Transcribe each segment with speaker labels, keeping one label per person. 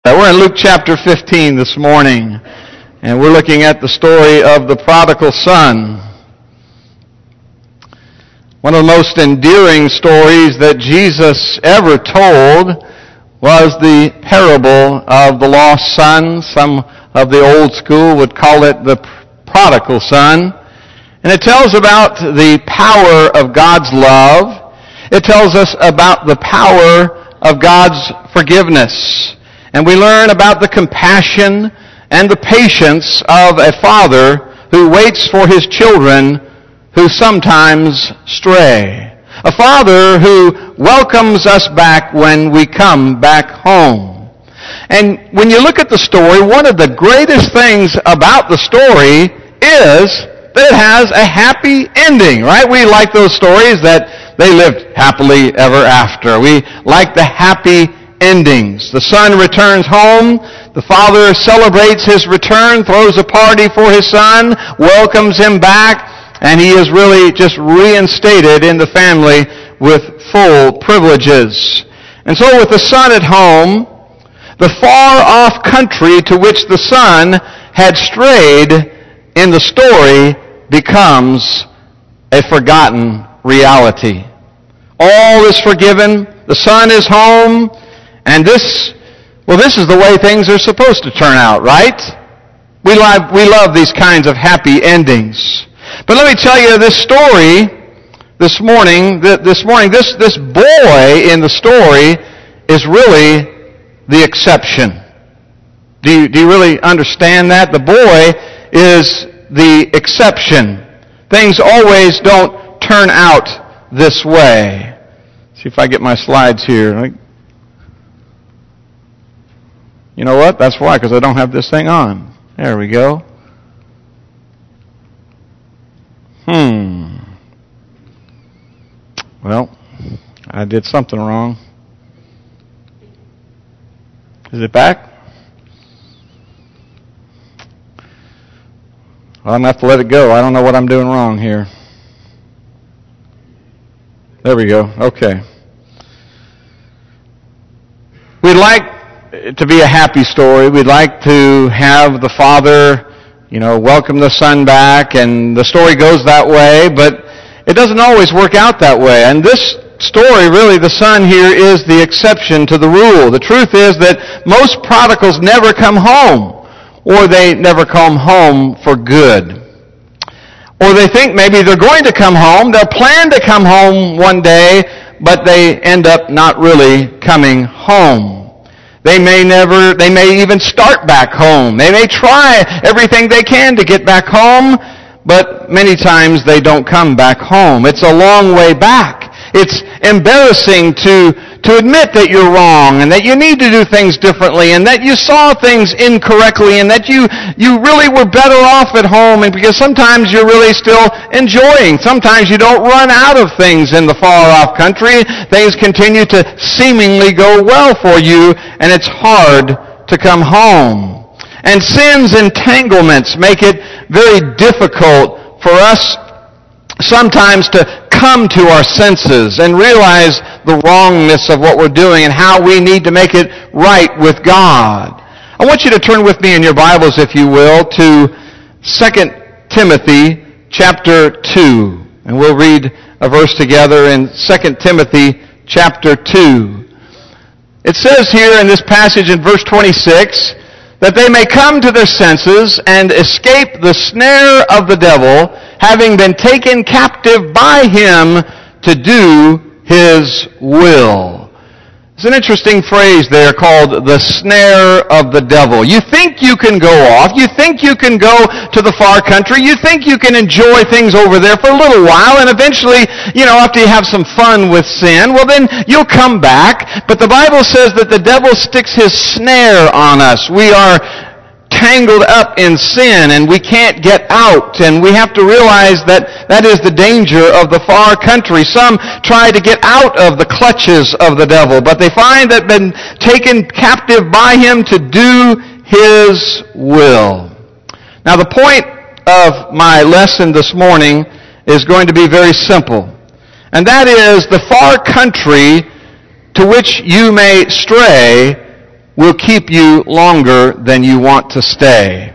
Speaker 1: We're in Luke chapter 15 this morning, and we're looking at the story of the prodigal son. One of the most endearing stories that Jesus ever told was the parable of the lost son. Some of the old school would call it the prodigal son. And it tells about the power of God's love. It tells us about the power of God's forgiveness. And we learn about the compassion and the patience of a father who waits for his children who sometimes stray. A father who welcomes us back when we come back home. And when you look at the story, one of the greatest things about the story is that it has a happy ending, right? We like those stories that they lived happily ever after. We like the happy endings. The son returns home. The father celebrates his return, throws a party for his son, welcomes him back, and he is really just reinstated in the family with full privileges. And so with the son at home, the far-off country to which the son had strayed in the story becomes a forgotten reality. All is forgiven. The son is home. And this is the way things are supposed to turn out, right? We love these kinds of happy endings. But let me tell you this story this morning, this boy in the story is really the exception. Do you really understand that? The boy is the exception. Things always don't turn out this way. See if I get my slides here. You know what? That's why, because I don't have this thing on. There we go. Well, I did something wrong. Is it back? Well, I'm going to have to let it go. I don't know what I'm doing wrong here. There we go. Okay. We'd like to be a happy story. We'd like to have the father, welcome the son back, and the story goes that way, but it doesn't always work out that way. And this story, really, the son here is the exception to the rule. The truth is that most prodigals never come home, or they never come home for good. Or they think maybe they're going to come home, they'll plan to come home one day, but they end up not really coming home. They may even start back home. They may try everything they can to get back home, but many times they don't come back home. It's a long way back. It's embarrassing to admit that you're wrong and that you need to do things differently and that you saw things incorrectly and that you really were better off at home, and because sometimes you're really still enjoying. Sometimes you don't run out of things in the far-off country. Things continue to seemingly go well for you, and it's hard to come home. And sin's entanglements make it very difficult for us sometimes to come to our senses and realize the wrongness of what we're doing and how we need to make it right with God. I want you to turn with me in your Bibles, if you will, to 2 Timothy chapter 2. And we'll read a verse together in 2 Timothy chapter 2. It says here in this passage in verse 26, that they may come to their senses and escape the snare of the devil, having been taken captive by him to do his will. It's an interesting phrase there called the snare of the devil. You think you can go off. You think you can go to the far country. You think you can enjoy things over there for a little while, and eventually, after you have some fun with sin, well then you'll come back. But the Bible says that the devil sticks his snare on us. We are tangled up in sin and we can't get out, and we have to realize that is the danger of the far country. Some try to get out of the clutches of the devil, but they find that they've been taken captive by him to do his will. Now the point of my lesson this morning is going to be very simple, and that is the far country to which you may stray will keep you longer than you want to stay.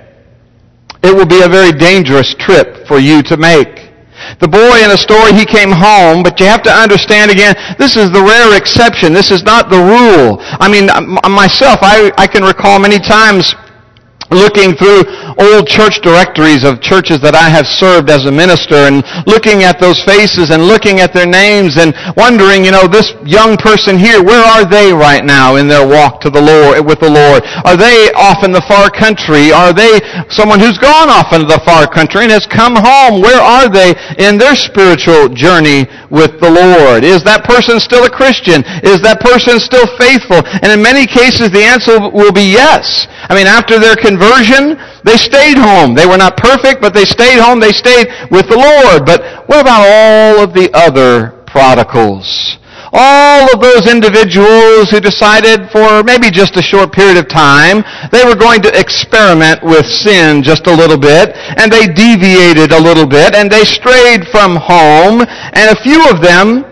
Speaker 1: It will be a very dangerous trip for you to make. The boy in a story, he came home, but you have to understand again, this is the rare exception. This is not the rule. I mean, myself, I can recall many times looking through old church directories of churches that I have served as a minister and looking at those faces and looking at their names and wondering, this young person here, where are they right now in their walk to the Lord, with the Lord? Are they off in the far country? Are they someone who's gone off into the far country and has come home? Where are they in their spiritual journey with the Lord? Is that person still a Christian? Is that person still faithful? And in many cases, the answer will be yes. I mean, after their conversion, they stayed home. They were not perfect, but they stayed home. They stayed with the Lord. But what about all of the other prodigals? All of those individuals who decided for maybe just a short period of time, they were going to experiment with sin just a little bit, and they deviated a little bit, and they strayed from home, and a few of them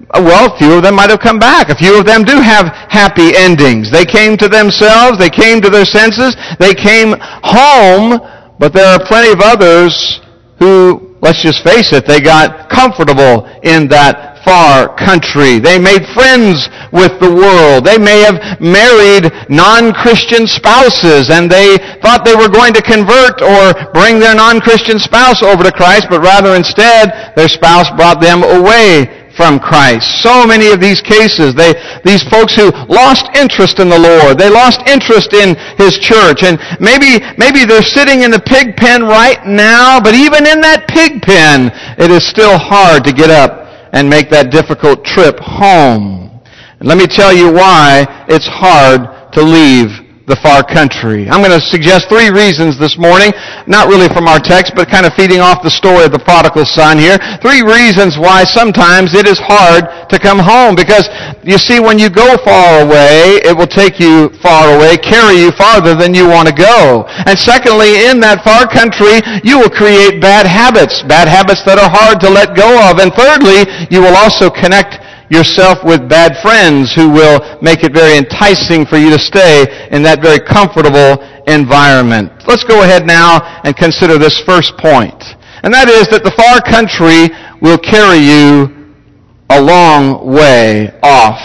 Speaker 1: might have come back. A few of them do have happy endings. They came to themselves, they came to their senses, they came home, but there are plenty of others who, let's just face it, they got comfortable in that far country. They made friends with the world. They may have married non-Christian spouses, and they thought they were going to convert or bring their non-Christian spouse over to Christ, but rather instead their spouse brought them away from Christ. So many of these cases, these folks who lost interest in the Lord, they lost interest in His church, and maybe they're sitting in the pig pen right now, but even in that pig pen, it is still hard to get up and make that difficult trip home. And let me tell you why it's hard to leave the far country. I'm going to suggest 3 reasons this morning, not really from our text, but kind of feeding off the story of the prodigal son here. 3 reasons why sometimes it is hard to come home. Because, you see, when you go far away, it will take you far away, carry you farther than you want to go. And secondly, in that far country, you will create bad habits that are hard to let go of. And thirdly, you will also connect yourself with bad friends who will make it very enticing for you to stay in that very comfortable environment. Let's go ahead now and consider this first point. And that is that the far country will carry you a long way off.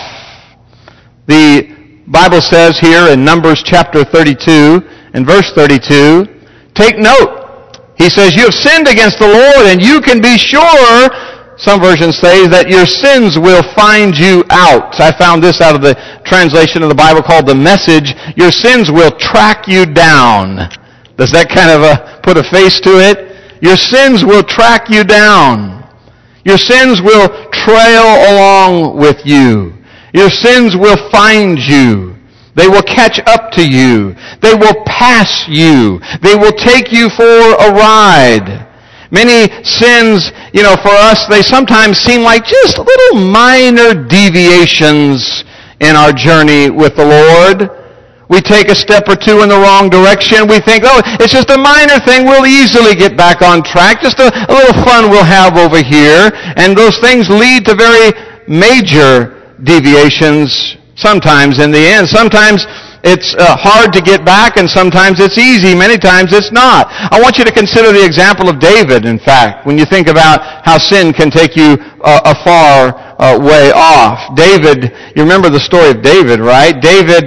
Speaker 1: The Bible says here in Numbers chapter 32 and verse 32, take note. He says, you have sinned against the Lord, and you can be sure, some versions say, that your sins will find you out. I found this out of the translation of the Bible called The Message. Your sins will track you down. Does that kind of put a face to it? Your sins will track you down. Your sins will trail along with you. Your sins will find you. They will catch up to you. They will pass you. They will take you for a ride. Many sins, for us, they sometimes seem like just little minor deviations in our journey with the Lord. We take a step or two in the wrong direction. We think, it's just a minor thing. We'll easily get back on track. Just a little fun we'll have over here. And those things lead to very major deviations sometimes in the end. Sometimes it's hard to get back, and sometimes it's easy. Many times it's not. I want you to consider the example of David, in fact, when you think about how sin can take you a far way off. David, you remember the story of David, right? David,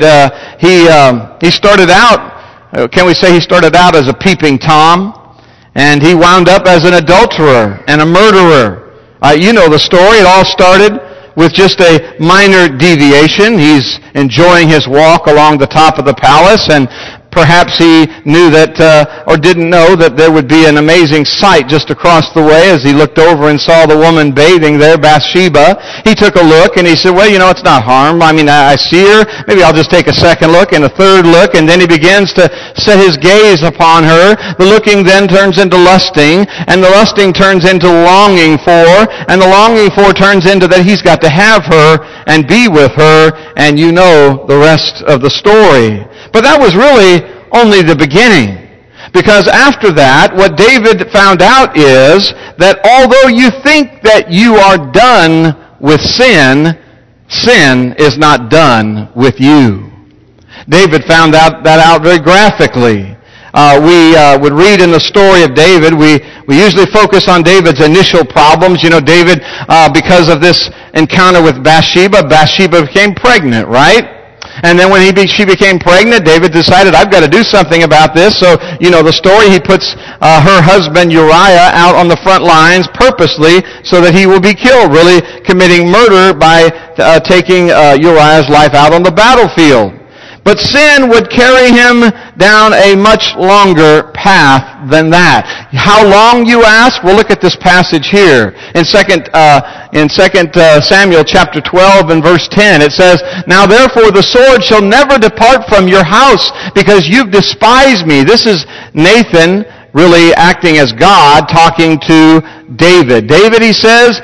Speaker 1: he started out, can we say he started out as a peeping Tom? And he wound up as an adulterer and a murderer. You know the story. It all started with just a minor deviation. He's enjoying his walk along the top of the palace, and perhaps he knew that, or didn't know that there would be an amazing sight just across the way as he looked over and saw the woman bathing there, Bathsheba. He took a look and he said, well, it's not harm. I mean, I see her. Maybe I'll just take a second look and a third look. And then he begins to set his gaze upon her. The looking then turns into lusting, and the lusting turns into longing for, and the longing for turns into that he's got to have her and be with her, and you know the rest of the story. But that was really only the beginning. Because after that, what David found out is that although you think that you are done with sin, sin is not done with you. David found that out very graphically. We would read in the story of David, we usually focus on David's initial problems. You know, David, because of this encounter with Bathsheba became pregnant, right? And then when she became pregnant, David decided, I've got to do something about this. So, you know the story, he puts her husband Uriah out on the front lines purposely so that he will be killed, really committing murder by taking Uriah's life out on the battlefield. But sin would carry him down a much longer path than that. How long, you ask? Well, look at this passage here. In 2 Samuel chapter 12 and verse 10, it says, Now therefore the sword shall never depart from your house, because you've despised me. This is Nathan really acting as God talking to David. David, he says,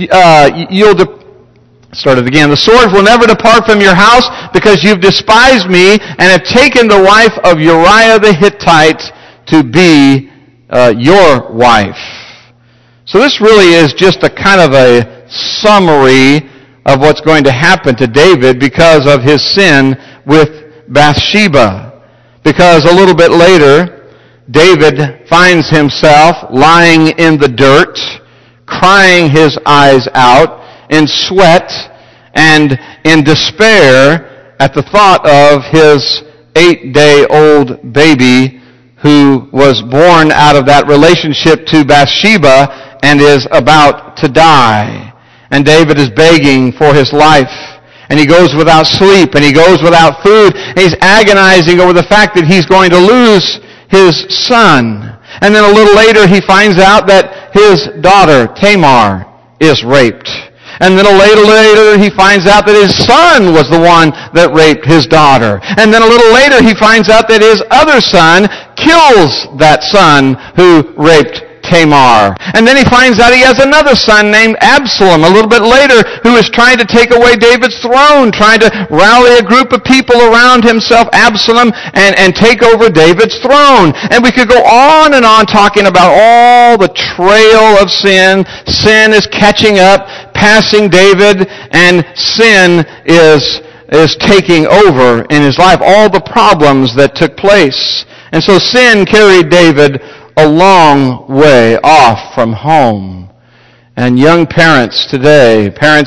Speaker 1: The sword will never depart from your house, because you've despised me and have taken the wife of Uriah the Hittite to be your wife. So this really is just a kind of a summary of what's going to happen to David because of his sin with Bathsheba. Because a little bit later, David finds himself lying in the dirt, crying his eyes out, in sweat and in despair at the thought of his 8-day-old baby who was born out of that relationship to Bathsheba and is about to die. And David is begging for his life. And he goes without sleep, and he goes without food, and he's agonizing over the fact that he's going to lose his son. And then a little later he finds out that his daughter, Tamar, is raped. And then a little later he finds out that his son was the one that raped his daughter. And then a little later he finds out that his other son kills that son who raped Tamar. And then he finds out he has another son named Absalom a little bit later who is trying to take away David's throne, trying to rally a group of people around himself, Absalom, and take over David's throne. And we could go on and on talking about all the trail of sin. Sin is catching up, passing David, and sin is taking over in his life. All the problems that took place. And so sin carried David a long way off from home. And young parents today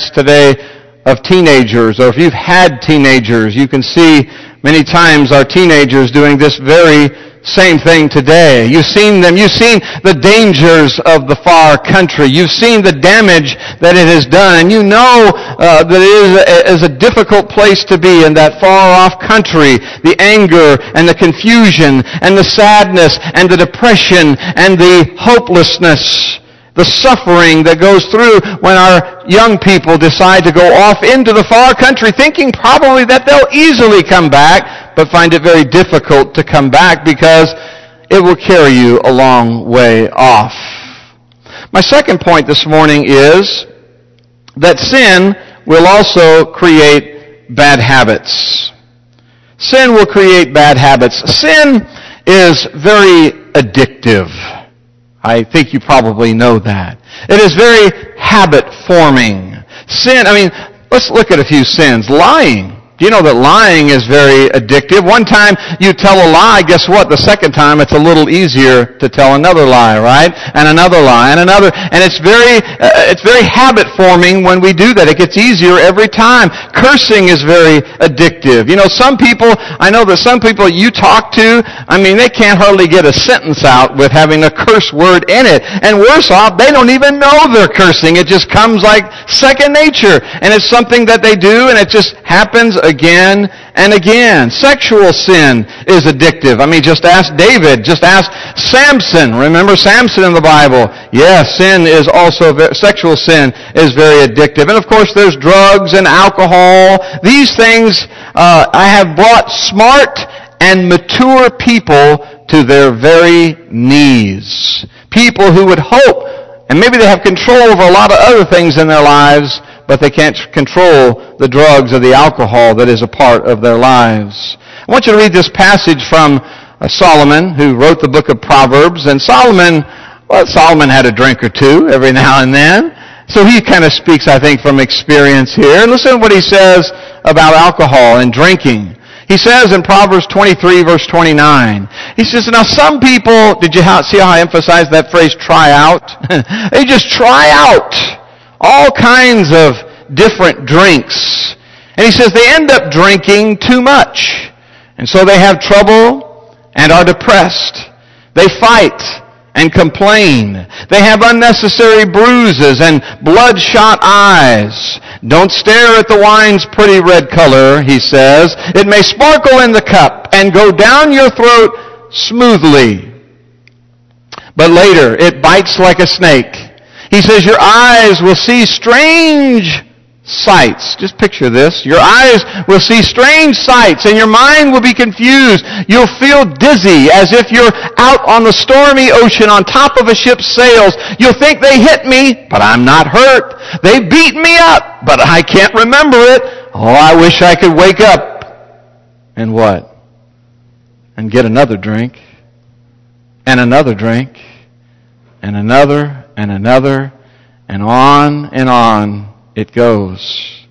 Speaker 1: of teenagers, or if you've had teenagers, you can see many times our teenagers doing this very same thing today. You've seen them. You've seen the dangers of the far country. You've seen the damage that it has done. And you know that it is a difficult place to be in that far-off country. The anger and the confusion and the sadness and the depression and the hopelessness, the suffering that goes through when our young people decide to go off into the far country thinking probably that they'll easily come back, but find it very difficult to come back because it will carry you a long way off. My second point this morning is that sin will also create bad habits. Sin will create bad habits. Sin is very addictive. I think you probably know that. It is very habit-forming. Sin, let's look at a few sins. Lying. Do you know that lying is very addictive? One time you tell a lie, guess what? The second time it's a little easier to tell another lie, right? And another lie, and another. And it's very habit-forming when we do that. It gets easier every time. Cursing is very addictive. You know, I know that some people you talk to, they can't hardly get a sentence out with having a curse word in it. And worse off, they don't even know they're cursing. It just comes like second nature. And it's something that they do, and it just happens again and again. Sexual sin is addictive. Just ask David. Just ask Samson. Remember Samson in the Bible? Yes, sexual sin is very addictive. And of course there's drugs and alcohol. These things I have brought smart and mature people to their very knees. People who would hope, and maybe they have control over a lot of other things in their lives, but they can't control the drugs or the alcohol that is a part of their lives. I want you to read this passage from Solomon, who wrote the book of Proverbs. And Solomon had a drink or two every now and then. So he kind of speaks, I think, from experience here. And listen to what he says about alcohol and drinking. He says in Proverbs 23, verse 29, he says, now some people, did you see how I emphasized that phrase, try out? They just try out all kinds of different drinks. And he says they end up drinking too much. And so they have trouble and are depressed. They fight and complain. They have unnecessary bruises and bloodshot eyes. Don't stare at the wine's pretty red color, he says. It may sparkle in the cup and go down your throat smoothly. But later, it bites like a snake. He says your eyes will see strange sights. Just picture this. Your eyes will see strange sights and your mind will be confused. You'll feel dizzy as if you're out on the stormy ocean on top of a ship's sails. You'll think they hit me, but I'm not hurt. They beat me up, but I can't remember it. Oh, I wish I could wake up. And what? And get another drink. And another drink. And another. And another. And on it goes.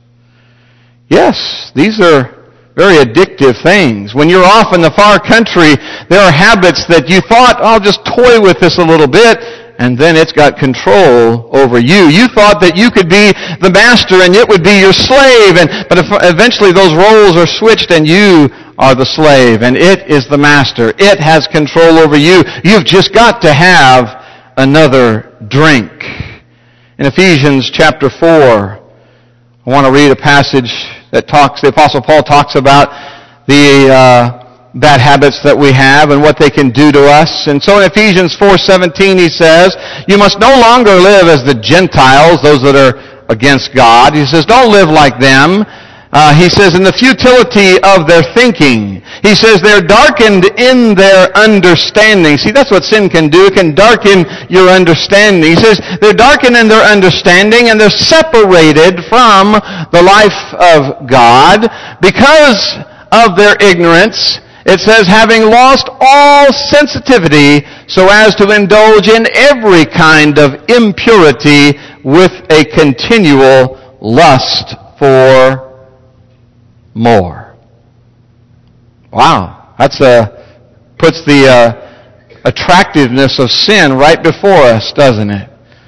Speaker 1: Yes, these are very addictive things. When you're off in the far country, there are habits that you thought, I'll just toy with this a little bit, and then it's got control over you. You thought that you could be the master and it would be your slave, but eventually those roles are switched and you are the slave and it is the master. It has control over you. You've just got to have another drink. In Ephesians chapter 4, I want to read a passage that the Apostle Paul talks about the bad habits that we have and what they can do to us. And so in Ephesians 4:17 he says, you must no longer live as the Gentiles, those that are against God. He says, don't live like them. He says, in the futility of their thinking. He says, they're darkened in their understanding. See, that's what sin can do. It can darken your understanding. He says, they're darkened in their understanding and they're separated from the life of God because of their ignorance. It says, having lost all sensitivity so as to indulge in every kind of impurity with a continual lust for more. Wow. Puts the attractiveness of sin right before us, doesn't it?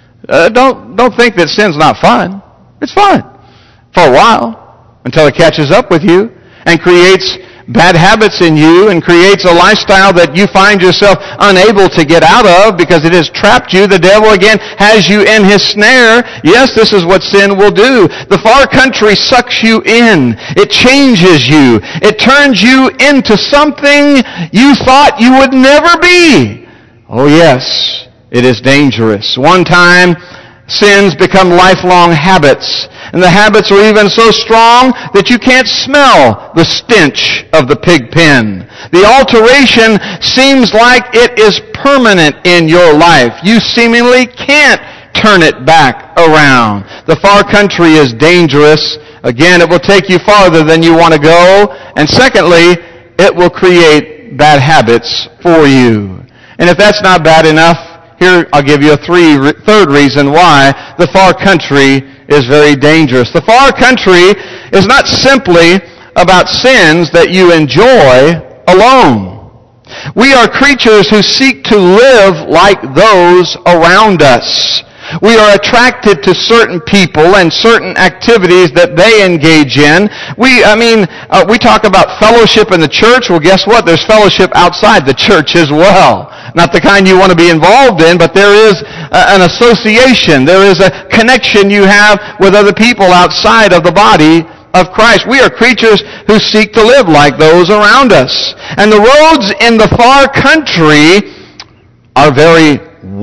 Speaker 1: Don't think that sin's not fun. It's fun. For a while. Until it catches up with you and creates bad habits in you and creates a lifestyle that you find yourself unable to get out of because it has trapped you. The devil again has you in his snare. Yes, this is what sin will do. The far country sucks you in. It changes you. It turns you into something you thought you would never be. Oh yes, it is dangerous. One time, sins become lifelong habits. And the habits are even so strong that you can't smell the stench of the pig pen. The alteration seems like it is permanent in your life. You seemingly can't turn it back around. The far country is dangerous. Again, it will take you farther than you want to go. And secondly, it will create bad habits for you. And if that's not bad enough, here I'll give you a third reason why the far country is very dangerous. The far country is not simply about sins that you enjoy alone. We are creatures who seek to live like those around us. We are attracted to certain people and certain activities that they engage in. We talk about fellowship in the church. Well, guess what? There's fellowship outside the church as well. Not the kind you want to be involved in, but there is an association. There is a connection you have with other people outside of the body of Christ. We are creatures who seek to live like those around us. And the roads in the far country are very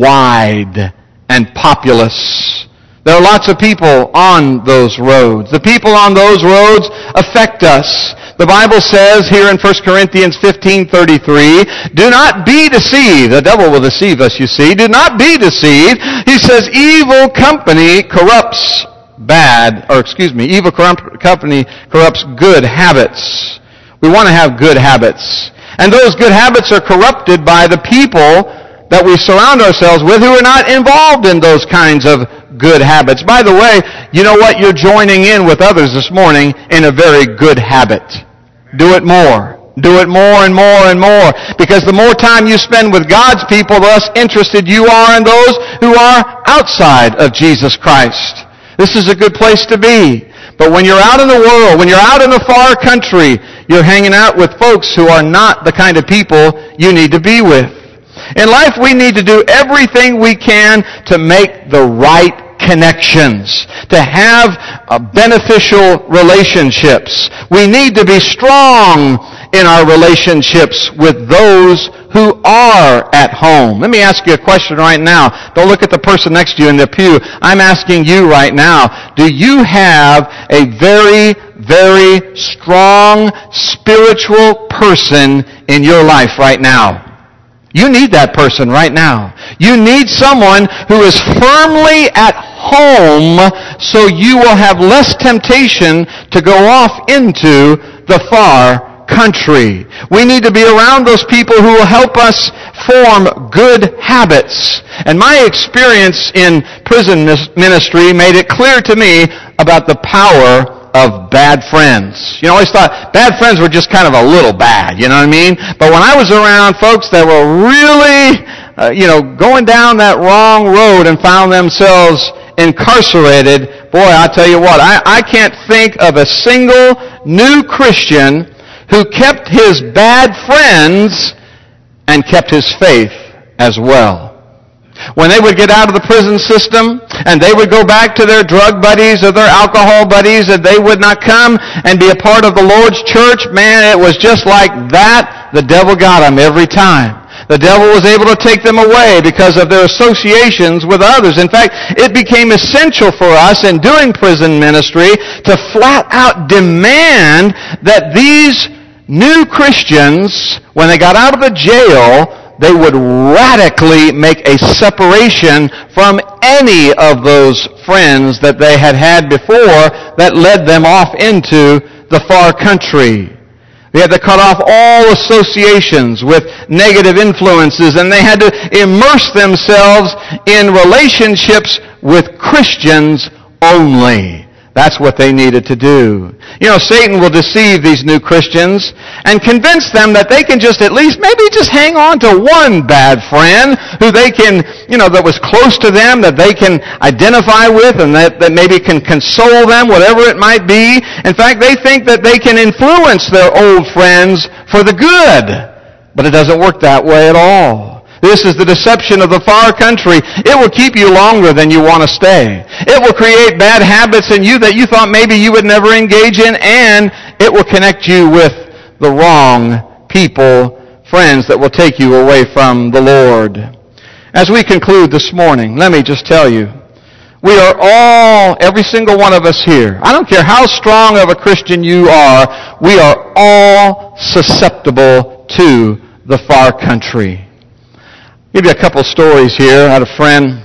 Speaker 1: wide and populous. There are lots of people on those roads. The people on those roads affect us. The Bible says here in 1 Corinthians 15:33, do not be deceived. The devil will deceive us, you see. Do not be deceived. He says, evil company corrupts company corrupts good habits. We want to have good habits. And those good habits are corrupted by the people that we surround ourselves with who are not involved in those kinds of good habits. By the way, you know what? You're joining in with others this morning in a very good habit. do it more. Do it more and more and more. Because the more time you spend with God's people, the less interested you are in those who are outside of Jesus Christ. This is a good place to be. But when you're out in the world, when you're out in a far country, you're hanging out with folks who are not the kind of people you need to be with. In life, we need to do everything we can to make the right connections, to have beneficial relationships. We need to be strong in our relationships with those who are at home. Let me ask you a question right now. Don't look at the person next to you in the pew. I'm asking you right now, do you have a very, very strong spiritual person in your life right now? You need that person right now. You need someone who is firmly at home so you will have less temptation to go off into the far country. We need to be around those people who will help us form good habits. And my experience in prison ministry made it clear to me about the power of bad friends. You know, I always thought bad friends were just kind of a little bad, you know what I mean? But when I was around folks that were really, going down that wrong road and found themselves incarcerated, boy, I'll tell you what, I can't think of a single new Christian who kept his bad friends and kept his faith as well. When they would get out of the prison system and they would go back to their drug buddies or their alcohol buddies and they would not come and be a part of the Lord's church, man, it was just like that. The devil got them every time. The devil was able to take them away because of their associations with others. In fact, it became essential for us in doing prison ministry to flat out demand that these new Christians, when they got out of the jail, they would radically make a separation from any of those friends that they had had before that led them off into the far country. They had to cut off all associations with negative influences, and they had to immerse themselves in relationships with Christians only. That's what they needed to do. You know, Satan will deceive these new Christians and convince them that they can just at least maybe just hang on to one bad friend who they can, that was close to them, that they can identify with and that maybe can console them, whatever it might be. In fact, they think that they can influence their old friends for the good. But it doesn't work that way at all. This is the deception of the far country. It will keep you longer than you want to stay. It will create bad habits in you that you thought maybe you would never engage in, and it will connect you with the wrong people, friends that will take you away from the Lord. As we conclude this morning, let me just tell you, we are all, every single one of us here, I don't care how strong of a Christian you are, we are all susceptible to the far country. I'll give you a couple stories here. I had a friend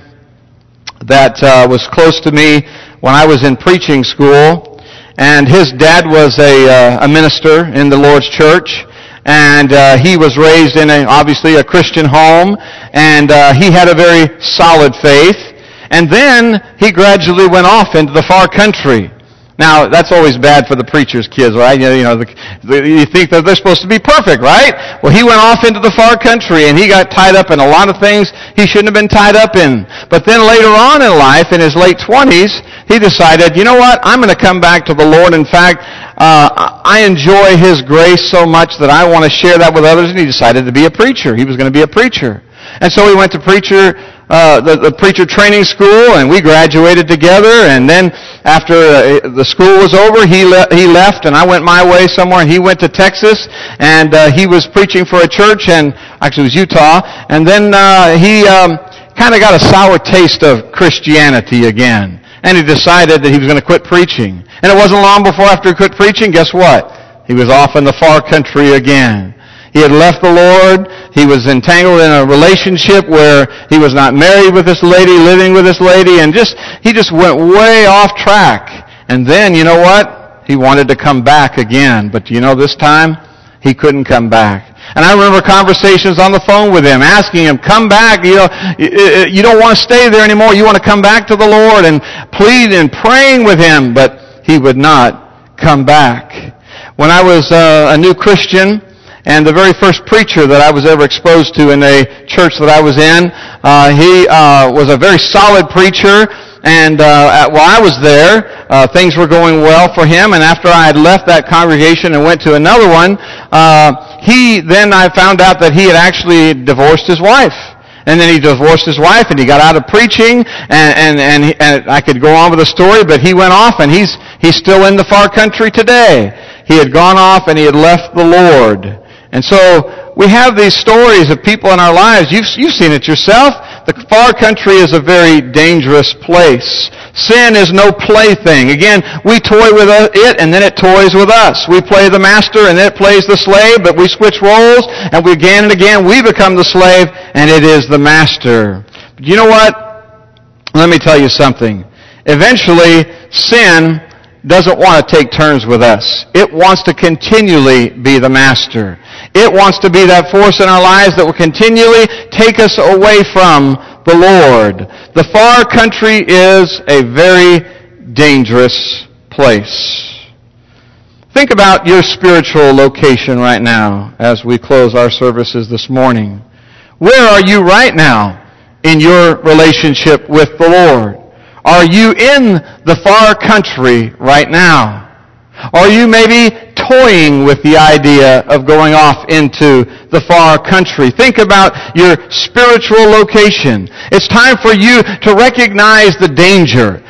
Speaker 1: that was close to me when I was in preaching school, and his dad was a minister in the Lord's church, and he was raised in obviously a Christian home, and he had a very solid faith, and then he gradually went off into the far country. Now, that's always bad for the preacher's kids, right? You think that they're supposed to be perfect, right? Well, he went off into the far country, and he got tied up in a lot of things he shouldn't have been tied up in. But then later on in life, in his late 20s, he decided, you know what? I'm going to come back to the Lord. In fact, I enjoy His grace so much that I want to share that with others, and he decided to be a preacher. He was going to be a preacher. And so he went to the preacher training school, and we graduated together. And then after the school was over, he left, and I went my way somewhere, and he went to Texas, and he was preaching for a church, and actually it was Utah. And then he kind of got a sour taste of Christianity again, and he decided that he was going to quit preaching. And it wasn't long before after he quit preaching, guess what? He was off in the far country again. He had left the Lord. He was entangled in a relationship where he was not married with this lady, living with this lady, and he just went way off track. And then, you know what? He wanted to come back again. But this time, he couldn't come back. And I remember conversations on the phone with him, asking him, come back, you don't want to stay there anymore. You want to come back to the Lord, and pleading and praying with him. But he would not come back. When I was a new Christian, and the very first preacher that I was ever exposed to in a church that I was in, he was a very solid preacher. And while I was there, things were going well for him. And after I had left that congregation and went to another one, I found out that he had actually divorced his wife. And then he divorced his wife, and he got out of preaching, and I could go on with the story, but he went off, and he's still in the far country today. He had gone off, and he had left the Lord. And so we have these stories of people in our lives. You've seen it yourself. The far country is a very dangerous place. Sin is no plaything. Again, we toy with it, and then it toys with us. We play the master, and then it plays the slave, but we switch roles, and again and again we become the slave, and it is the master. But you know what? Let me tell you something. Eventually, sin doesn't want to take turns with us. It wants to continually be the master. It wants to be that force in our lives that will continually take us away from the Lord. The far country is a very dangerous place. Think about your spiritual location right now as we close our services this morning. Where are you right now in your relationship with the Lord? Are you in the far country right now? Are you maybe toying with the idea of going off into the far country? Think about your spiritual location. It's time for you to recognize the danger.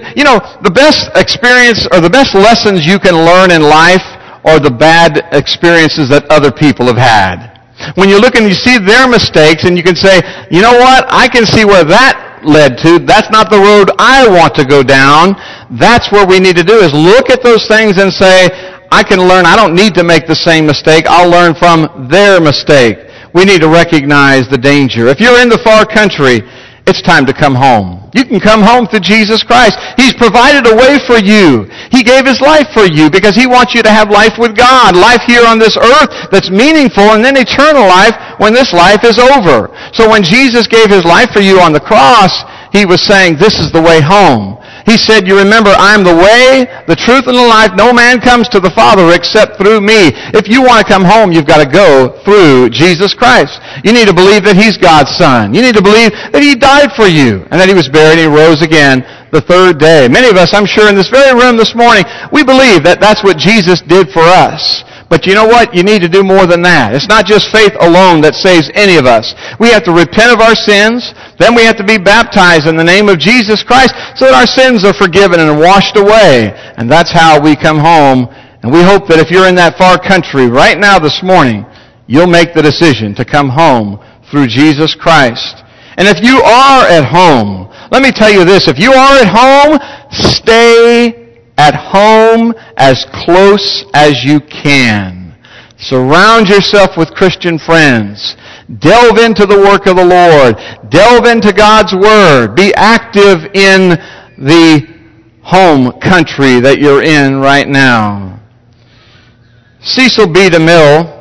Speaker 1: The best experience or the best lessons you can learn in life are the bad experiences that other people have had. When you look and you see their mistakes and you can say, you know what, I can see where that led to. That's not the road I want to go down. That's what we need to do, is look at those things and say, I can learn. I don't need to make the same mistake. I'll learn from their mistake. We need to recognize the danger. If you're in the far country, it's time to come home. You can come home through Jesus Christ. He's provided a way for you. He gave His life for you because He wants you to have life with God. Life here on this earth that's meaningful, and then eternal life when this life is over. So when Jesus gave His life for you on the cross, He was saying, this is the way home. He said, you remember, I'm the way, the truth, and the life. No man comes to the Father except through me. If you want to come home, you've got to go through Jesus Christ. You need to believe that He's God's Son. You need to believe that He died for you and that He was buried and He rose again the third day. Many of us, I'm sure, in this very room this morning, we believe that that's what Jesus did for us. But you know what? You need to do more than that. It's not just faith alone that saves any of us. We have to repent of our sins. Then we have to be baptized in the name of Jesus Christ so that our sins are forgiven and washed away. And that's how we come home. And we hope that if you're in that far country right now this morning, you'll make the decision to come home through Jesus Christ. And if you are at home, let me tell you this. If you are at home, stay at home as close as you can. Surround yourself with Christian friends. Delve into the work of the Lord. Delve into God's Word. Be active in the home country that you're in right now. Cecil B. DeMille,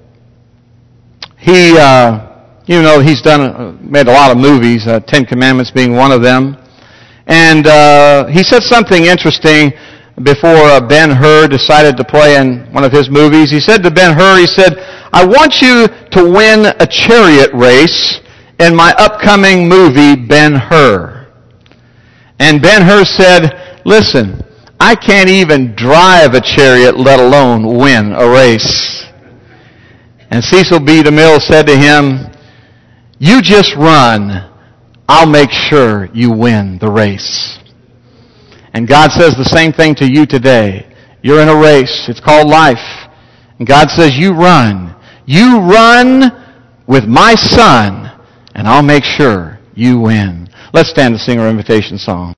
Speaker 1: he's made a lot of movies, Ten Commandments being one of them. And he said something interesting before Ben-Hur decided to play in one of his movies. He said to Ben-Hur, he said, I want you to win a chariot race in my upcoming movie, Ben-Hur. And Ben-Hur said, listen, I can't even drive a chariot, let alone win a race. And Cecil B. DeMille said to him, you just run. I'll make sure you win the race. And God says the same thing to you today. You're in a race. It's called life. And God says, you run. You run with my Son, and I'll make sure you win. Let's stand to sing our invitation song.